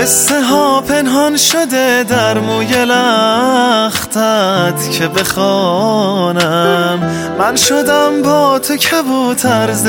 قصه ها پنهان شده در موی لختت که بخوانم. من شدم با تو کبوتر ز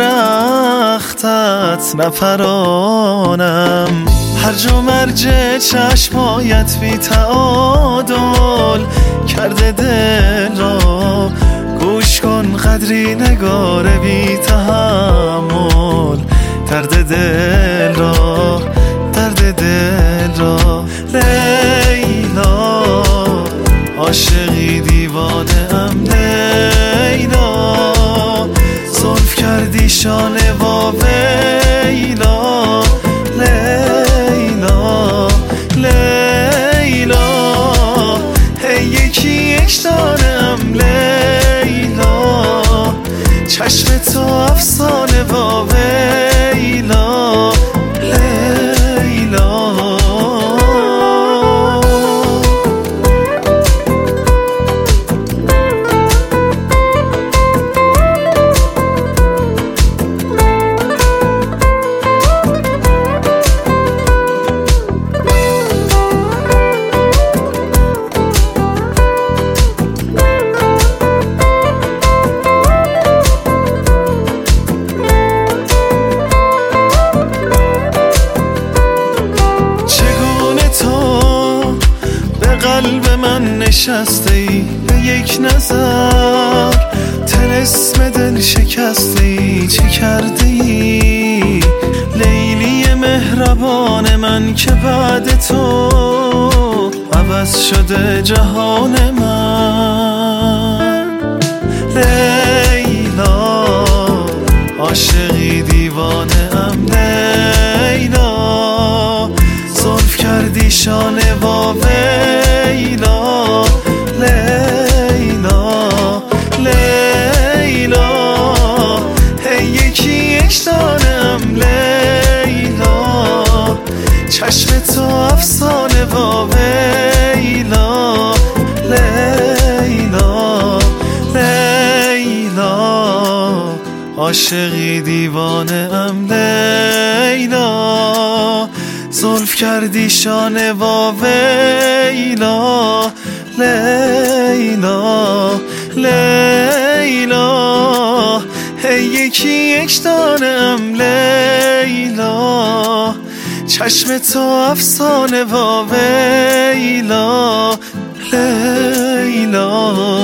درختت نپرانم. هرج و مرج چشمایت بی تعادل کرده دل را. گوش کن قدری نگار بی تحمل درد دل را، درد دل را. لیلا عاشقی دیوانه ام لیلا. زلف کردی شانه وا ویلا. لیلا لیلا هی یکی یک دانه ام لیلا. چشم تو افسانه وا ویلا. قلب من نشسته ای به یک نظر. طلسم دل شکسته ای چه کرده ای؟ لیلی مهربان من که بعد تو عوض شده جهان من. لیلا عاشقی دیوانه ام لیلا. زلف کردی شانه وا ویلا. لیلا لیلا هی یکی یک دانه ام لیلا. چشم تو افسانه وا ویلا. لیلا لیلا عاشقی دیوانه ام لیلا. زلف کردی شانه وا ویلا. لیلا لیلا هی یکی یک دانه ام لیلا. چشم تو افسانه وا ویلا. لیلا